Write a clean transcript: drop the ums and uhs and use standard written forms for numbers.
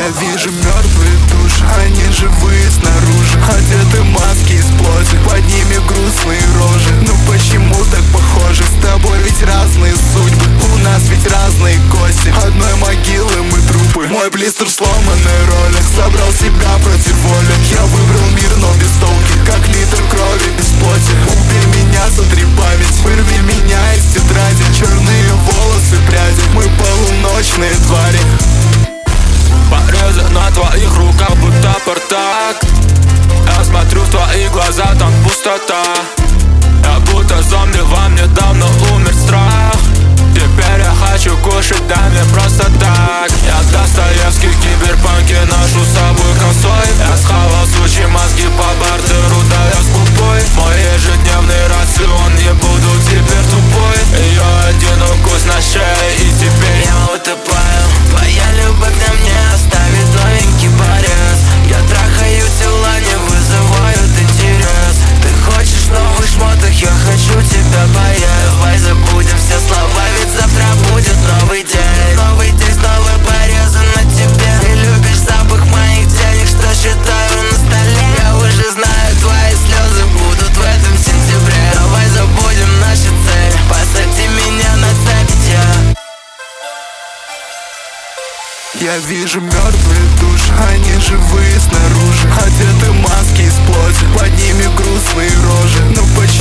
Я вижу мертвые души, они живые снаружи. Одеты маски из плоти, под ними грустные рожи. Ну почему так похожи? С тобой ведь разные судьбы, у нас ведь разные кости. Одной могилы мы трупы. Мой блистер в сломанной роли, собрал себя против воли. Я выбрал мир, но без толки, как литр крови без плоти. Убей меня, сотри память, вырви меня из тетради. Черные волосы, пряди, мы полуночные твари. Порезы на твоих руках, будто портак. Я смотрю в твои глаза, там пустота. Я будто зомби, во мне давно умер страх. Теперь я хочу кушать, дай мне просто так. Я Достоевский в киберпанке, ношу с собой консоль. Я схавал сучьи мозги по бартеру, да я скупой. Мой ежедневный рацион, не буду теперь тупой. Ее один укус на шее, и теперь я утопаю. Твоя любовь на мне оставит новенький порез. Я трахаю тела, не вызывают интерес. Ты хочешь новых шмоток, я хочу тебя поесть. Давай забудем все слова, ведь завтра будет новый день. Новый день, снова порезан на тебе. Ты любишь запах моих денег, что считаю на столе. Я уже знаю, твои слезы будут в этом сентябре. Давай забудем наши цели, посади меня на цепь. Я вижу мертвые души, они живые снаружи. Одеты маски из плоти, под ними грустные рожи. Ну почему